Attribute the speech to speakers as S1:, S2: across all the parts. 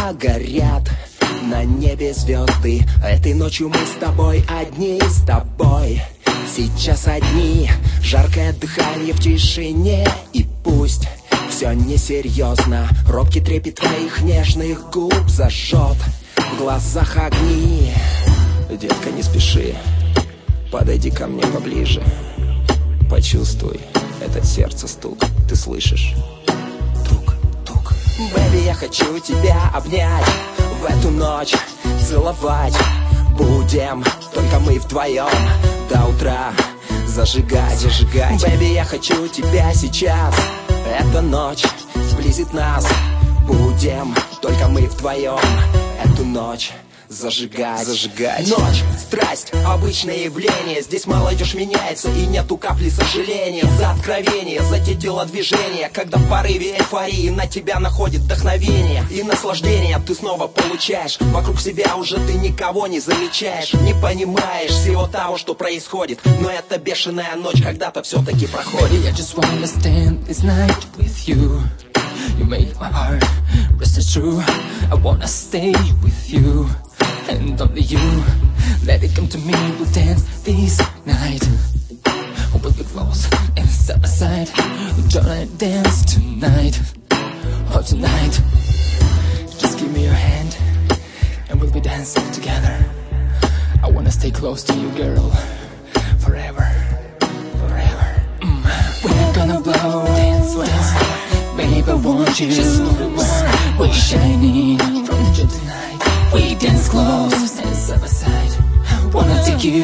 S1: Когда горят на небе звезды, этой ночью мы с тобой одни, с тобой. Сейчас одни, жаркое дыхание в тишине. И пусть все несерьезно, робкий трепет твоих нежных губ зажжет в глазах огни. Детка, не спеши, подойди ко мне поближе. Почувствуй этот сердце стук, ты слышишь? Тук, тук. Бэби, я хочу тебя обнять, в эту ночь целовать. Будем только мы вдвоем до утра зажигать, зажигать. Бэби, я хочу тебя сейчас, эта ночь сблизит нас. Будем только мы вдвоем эту ночь зажигать, зажигать. Ночь, страсть, обычное явление. Здесь молодежь меняется и нету капли сожаления. За откровение, за те телодвижения, когда в порыве эйфории на тебя находит вдохновение и наслаждение ты снова получаешь. Вокруг себя уже ты никого не замечаешь, не понимаешь всего того, что происходит. Но эта бешеная ночь когда-то все-таки проходит.
S2: Baby, I just wanna spend this night with you. You make my heart rest true. I wanna stay with you and only you. Let it come to me, we'll dance this night. We'll be close and side by side. We'll try to dance tonight. Oh, tonight. Just give me your hand and we'll be dancing together. I wanna stay close to you, girl, forever, forever. We're gonna blow, dance, dance. Babe, I want you. Just we're shining from the tonight. We dance close and side by side. Wanna take you,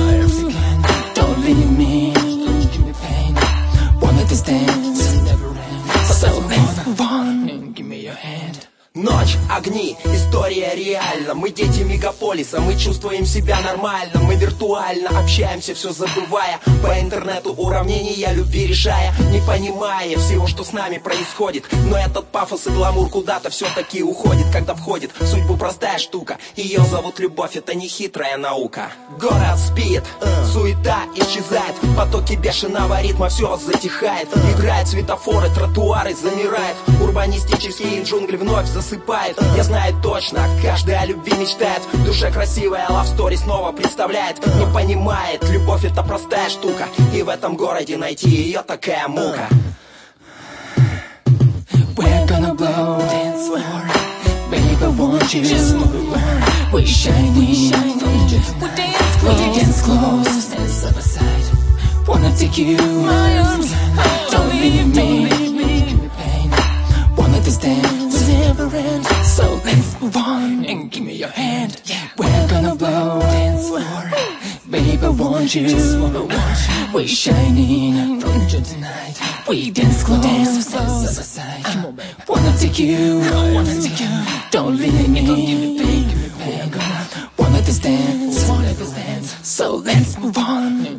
S2: don't leave me, don't give me pain. Wanna this dance never end. So let's move on and give me your hand.
S1: Ночь, огни, история реальна. Мы дети мегаполиса, мы чувствуем себя нормально. Мы виртуально общаемся, все забывая. По интернету уравнения любви решая, не понимая всего, что с нами происходит. Но этот пафос и гламур куда-то все-таки уходит, когда входит в судьбу простая штука. Ее зовут любовь, это не хитрая наука. Город спит, суета исчезает, потоки бешеного ритма, все затихает. Играют светофоры, тротуары замирают, урбанистические джунгли вновь засыпают. Я знаю точно, каждый о любви мечтает. В душе красивая love story снова представляет. Не понимает, любовь это простая штука, и в этом городе найти ее такая мука.
S2: We're gonna blow, dance more. Babe, I want you. Just we're shining from the tonight. We dance close and side by side. Wanna take you, my arms. Don't leave me, give me pain. Wanna this dance never end. So let's move on and give me your hand. Yeah. We're gonna blow, dance more. Babe, I want you. Just we're shining from the tonight. We dance close, side by side. Wanna take you, don't leave me, give me pain. Wanna this dance, so let's move on.